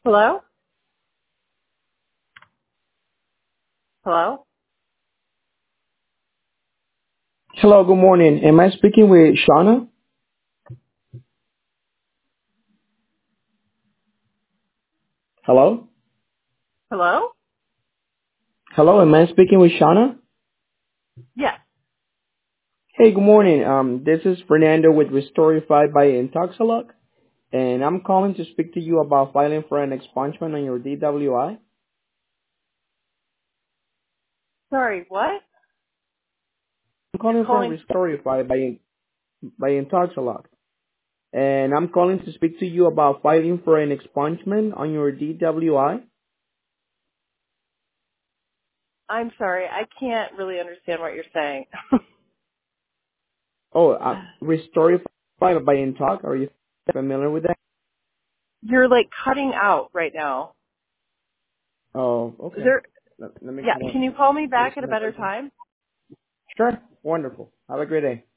Hello? Hello? Hello, good morning. Am I speaking with Shauna? Hello? Hello? Hello, am I speaking with Shauna? Yes. Hey, good morning. This is Fernando with Restorify by Intoxilog, and I'm calling to speak to you about filing for an expungement on your DWI. Sorry, what? I'm You're calling from calling. Restorify by Intoxilog, and I'm calling to speak to you about filing for an expungement on your DWI. I'm sorry, I can't really understand what you're saying. Oh, Restorify by Intox. Are you familiar with that? You're like cutting out right now. Oh, Is okay. there, Let me yeah, kind can you call me of back at a better disconnect. time? Sure. Wonderful. Have a great day.